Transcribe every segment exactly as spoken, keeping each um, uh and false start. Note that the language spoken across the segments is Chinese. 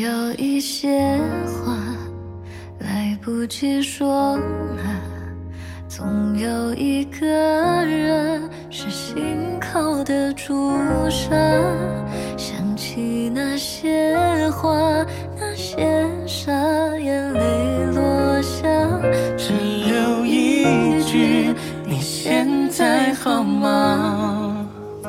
有一些话来不及说了，总有一个人是心口的朱砂。想起那些话，那些傻，眼泪落下，只留一句：你现在好吗？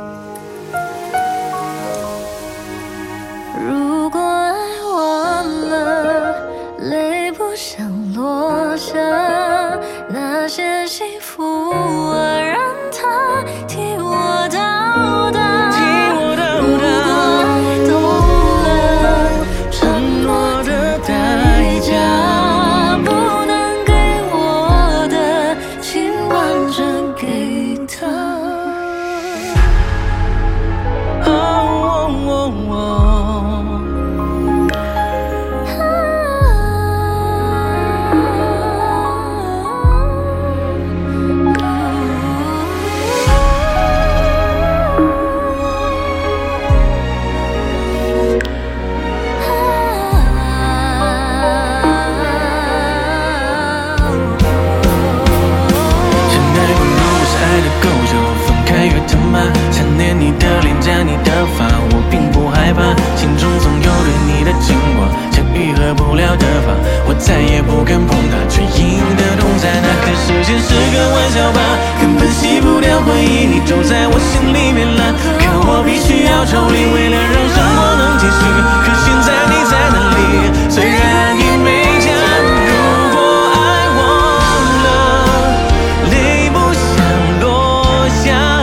如果爱忘了，泪不想落下，那些幸福啊，让它替我到达。如果爱懂了，承诺的代价，不能给我的，请完整给他。哦哦哦哦想念你的脸颊，你的发，我并不害怕，心中总有对你的牵挂，像愈合不了的疤，我再也不敢碰它，却隐得动在那颗视线，是个玩笑吧，根本洗不掉回忆，你住在我心里面了，可我必须要抽离，为了让生活能继续，可现在你在哪里？虽然已没家，如果爱忘了，泪不想落下。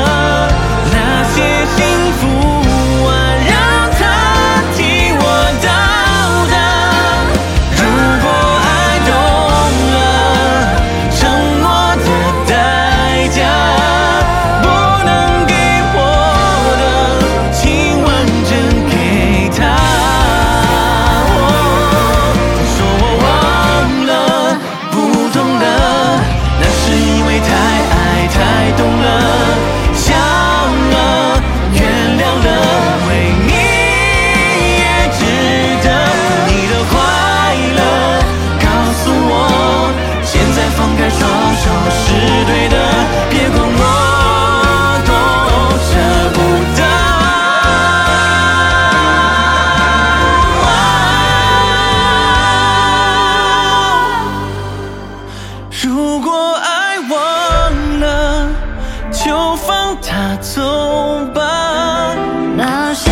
如果爱忘了，就放它走吧。 那些